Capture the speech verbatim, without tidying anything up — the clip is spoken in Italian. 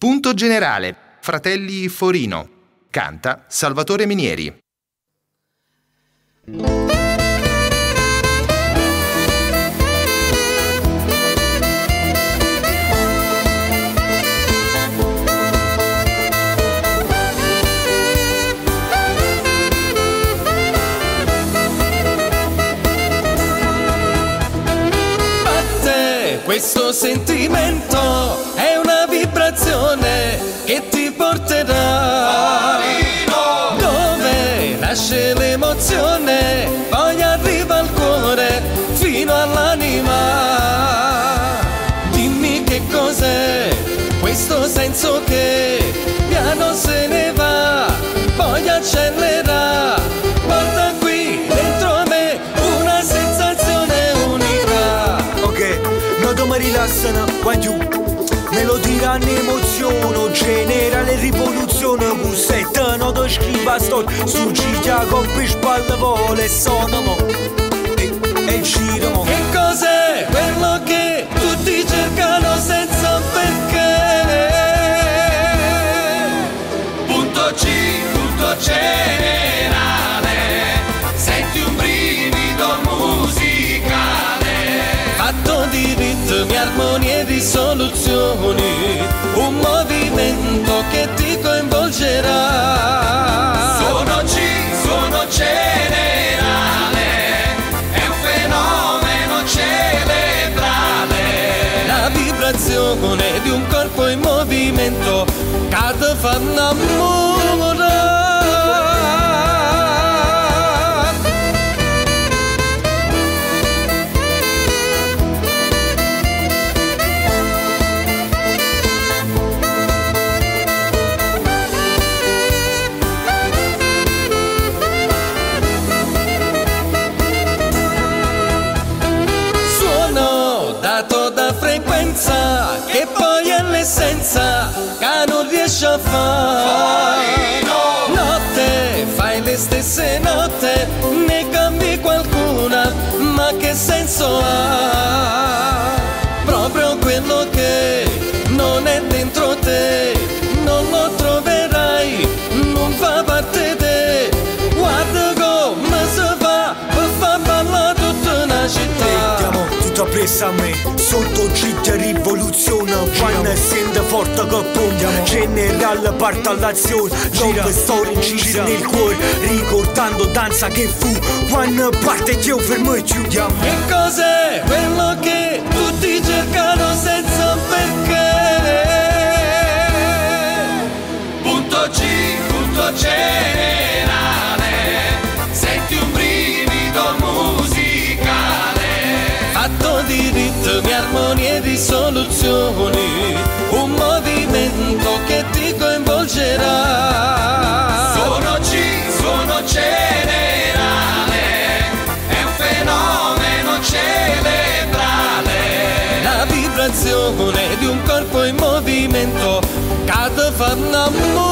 Punto generale, Fratelli Forino. Canta Salvatore Minieri. Questo sentimento è una vibrazione che ti porterà Farino, dove nasce l'emozione, poi arriva al cuore fino all'anima. Dimmi che cos'è questo senso che piano se ne va, poi accelera. Guarda qui dentro me una sensazione unica. Ok, non mi rilassano quando me lo diranno emozione, generale rivoluzione, cussetta, non ti scriva storia, su giglia coppia spalle vole, sono e, e giramo. Che cos'è quello che tutti cercano senza un perché? Punto G, punto generale, senti un brivido musicale, fatto di ritmi, armonie e di soluzioni, un movimento che ti coinvolgerà. Suono G, suono generale, è un fenomeno cerebrale, la vibrazione di un corpo in movimento che ti fa innamorare. Che poi è l'essenza che non riesci a fare. Notte, fai le stesse note, ne cambi qualcuna, ma che senso ha? Proprio quello che non è dentro te, non lo troverai, non fa parte te. Guarda come si fa per far ballare tutta una città. Mettiamo tutto appresso a me, sotto gita rivoluzione, quando sente forte che punta, generale parte all'azione, nuove storie incise nel cuore, ricordando danza che fu, quando parte io fermo e chiudiamo. Che cos'è quello che tutti cercano senza un perché? Punto G, punto generale, senti un brivido musicale, fatto di ritmi, armonie e di soluzioni, un movimento che ti coinvolgerà. Suono G, suono generale, è un fenomeno cerebrale, la vibrazione di un corpo in movimento che ti fa innamorare.